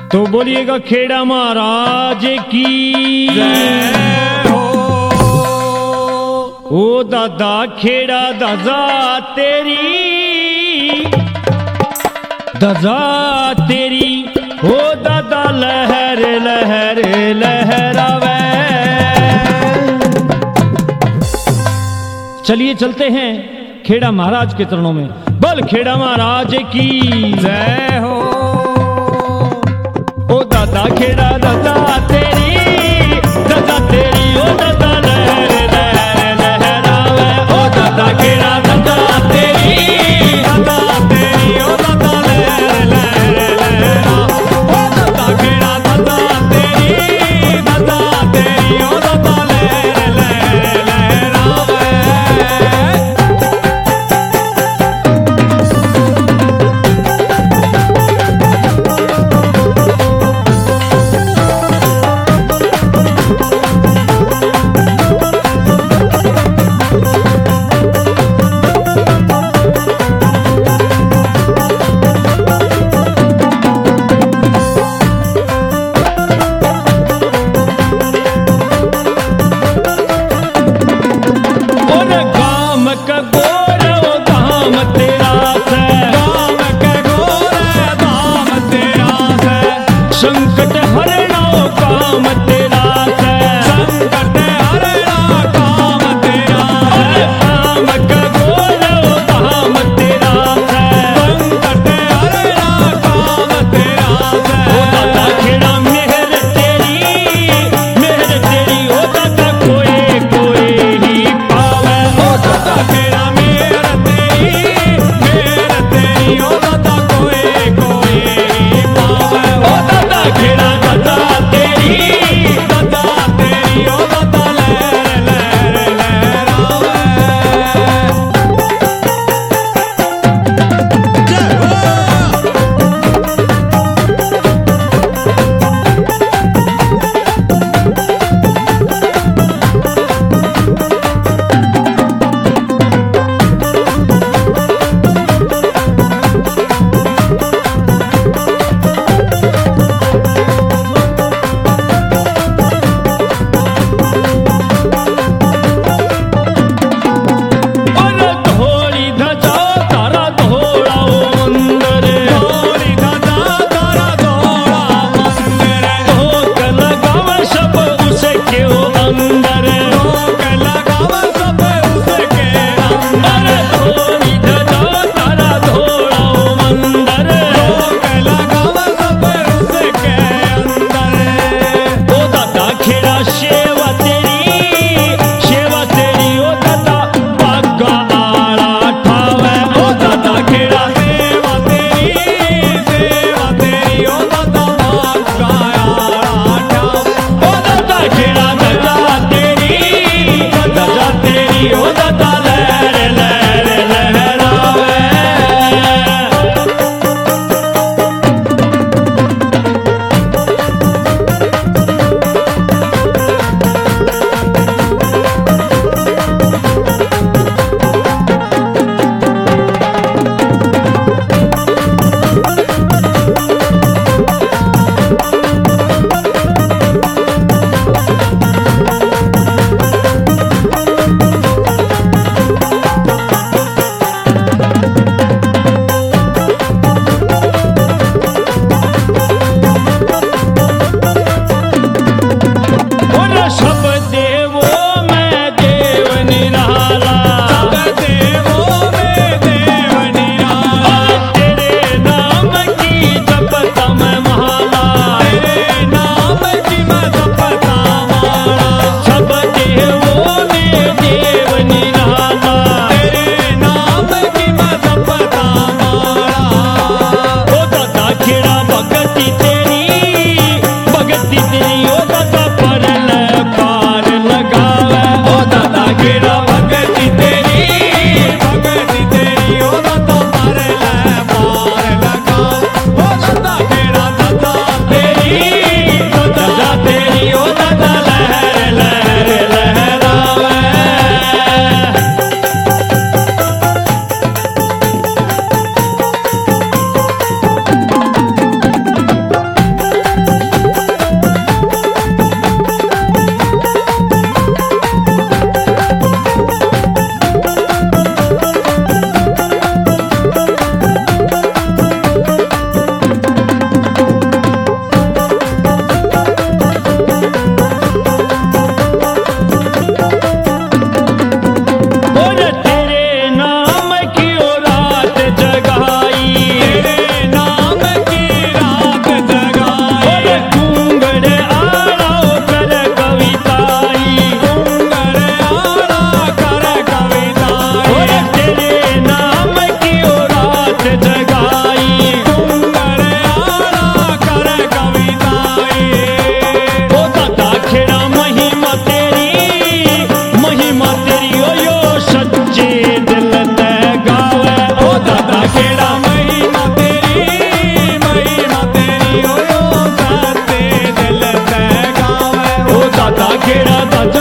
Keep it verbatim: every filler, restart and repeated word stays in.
तो बोलिएगा खेड़ा महाराज की जय हो। ओ दादा खेड़ा दादा तेरी, दादा तेरी, ओ दादा लहर लहर लहरावे। चलिए चलते हैं खेड़ा महाराज के चरणों में। बोल खेड़ा महाराज की जय हो। ओ दादा खेड़ा दादा तेरी, दादा तेरी, ओ दादा लहर लहर लहरावे। ओ दादा खेड़ा दादा तेरी, दादा तेरी, ओ दादा लहर लहर लहरावे। ओ दादा खेड़ा दादा तेरी, दादा तेरी, ओ दादा लहर लहर लहरावे। संकट हरना काम तेरा है, संकट हरना काम तेरा है। काम का बोलो काम तेरा है, संकट हरना काम तेरा है। ओ दादा खेड़ा मेहर तेरी, मेहर तेरी, ओ दादा कोई कोई ही पावे। ओ दादा खेड़ा मेहर केड़ा ध्वजा